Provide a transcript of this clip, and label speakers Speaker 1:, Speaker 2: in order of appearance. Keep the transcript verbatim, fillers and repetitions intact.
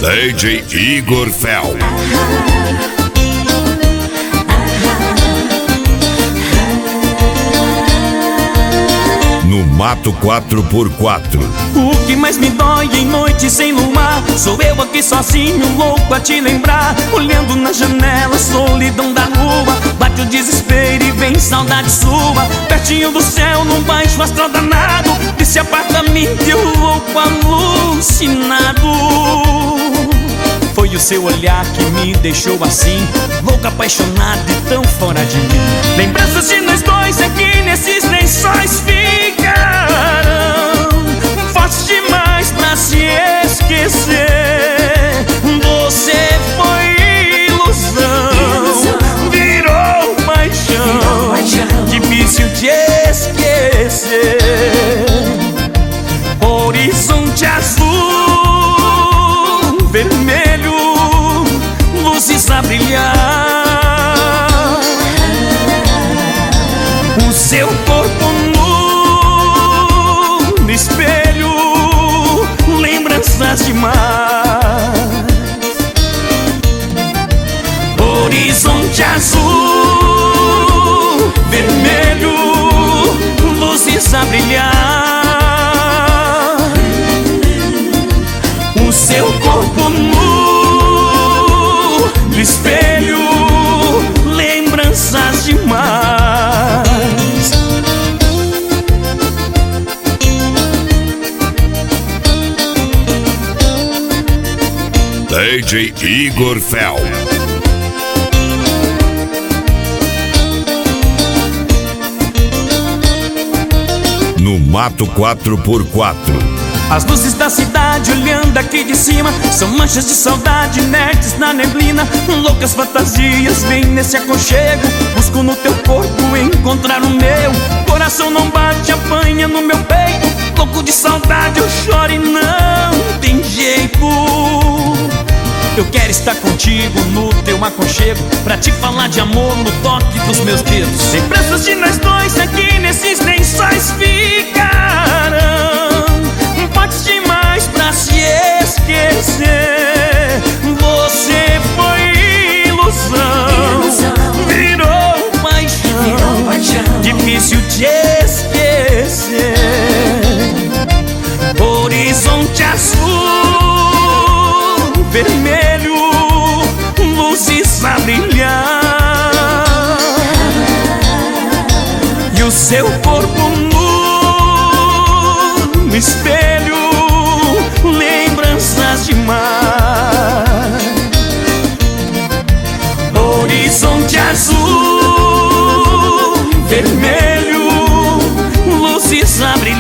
Speaker 1: D J Igor Fel. No Mato quatro por quatro.
Speaker 2: O que mais me dói em noite sem luar, sou eu aqui sozinho, louco a te lembrar. Olhando na janela, solidão da rua, bate o desespero e vem saudade sua. Pertinho do céu, num baixo astral danado, desse apartamento eu louco alucinado. Foi o seu olhar que me deixou assim, louco, apaixonado e tão fora de mim. Lembranças de nós dois aqui nesses lençóis ficarão fortes demais pra se esquecer. Você foi ilusão, virou paixão, difícil de esquecer. Horizonte azul, vermelho, luzes a brilhar. O seu corpo nu no espelho, lembranças de mar. Horizonte azul, vermelho, luzes a brilhar. O seu corpo nu no espelho, lembranças demais.
Speaker 1: D J Igor Fel. No Mato quatro por quatro.
Speaker 2: As luzes da cidade olhando aqui de cima são manchas de saudade inertes na neblina. Loucas fantasias vêm nesse aconchego, busco no teu corpo encontrar o meu. Coração não bate, apanha no meu peito, louco de saudade eu choro e não tem jeito. Eu quero estar contigo no teu aconchego, pra te falar de amor no toque dos meus dedos. Lembranças de nós dois aqui nesses lençóis ficarão fortes demais pra se esquecer. Você foi ilusão, virou paixão, difícil de esquecer. Horizonte azul, vermelho, luzes a brilhar. E o seu corpo nu no espelho, lembranças de mar. Horizonte azul, vermelho, luzes a brilhar.